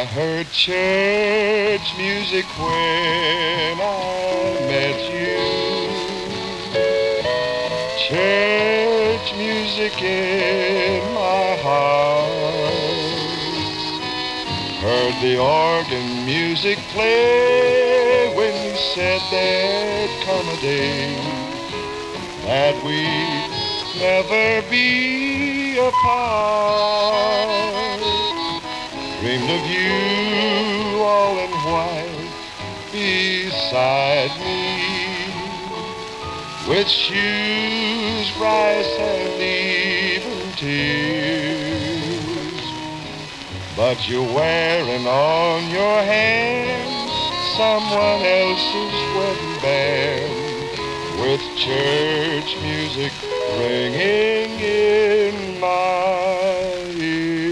heard church music when I met you. Church music in my heart. Heard the organ music play when you said there'd come a day that we'd never be apart. Dreamed of you all in white beside me, with shoes, rice, and even tears. But you're wearing on your hand someone else's wedding band, with church music ringing in my ears.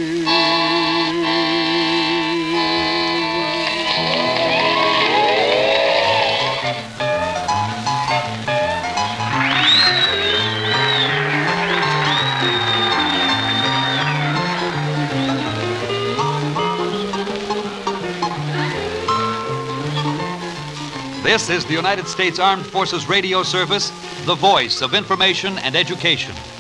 This is the United States Armed Forces Radio Service, the voice of information and education.